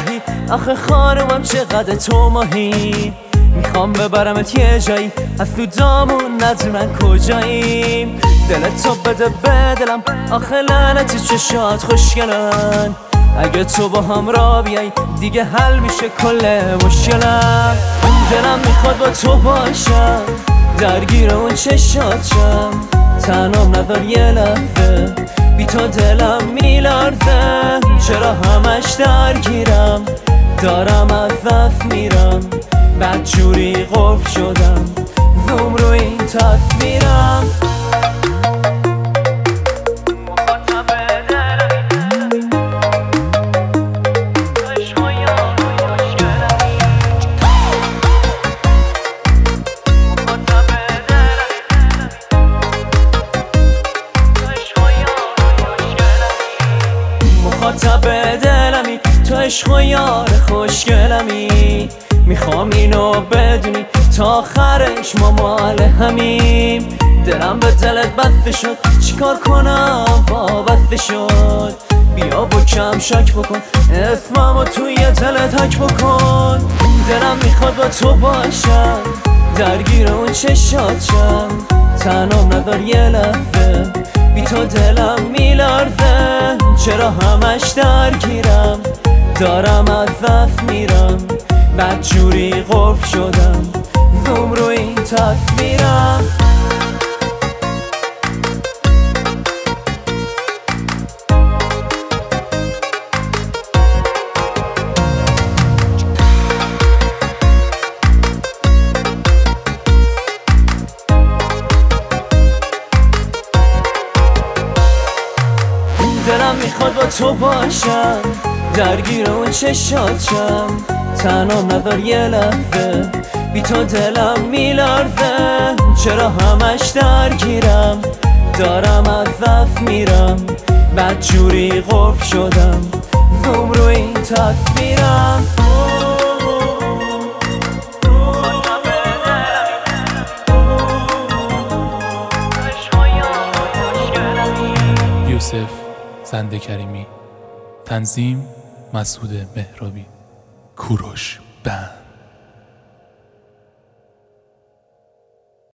الهی آخه خانومم چقدر تو ماهی. میخوام ببرمت یه جایی از تو دامون ندونن کجاییم. دلت تو بده به دلم آخه لعنتی چشات خوشگلن. اگه تو با هم را بیای دیگه حل میشه کل مشکلم. دلم میخواد با تو باشم درگیر اون چشاتم. تنام ندار یه لحظه بی تو دلم میلرزه. چرا همش درگیرم دارم از دست میرم. بدجوری قفل شدم زوم رو این تصویرم. مخاطب دلمی تو عشق و یار خوشگلمی. میخوام اینو بدونی تا آخرش ما مال همیم. دلم به دلت بسته شد چیکار کنم وابسته شد. بیا و کم شک بکن اسممو توی دلت حک بکن. دلم میخواد با تو باشم درگیر اون چشاتم. تنام ندار یه لحظه بی تو دلم میلرزه. چرا همش درگیرم دارم از دست میرم. بدجوری قفل شدم زوم رو این تصویرم. دلم میخواد با تو باشم درگیر اون چشاتم. تنام ندار یه لحظه بی تو دلم میلرزه. چرا همش درگیرم دارم از دست میرم. بدجوری قفل شدم زوم رو این تصویرم. یوسف زنده کریمی. تنظیم مسعود مهرابی. کوروش بند.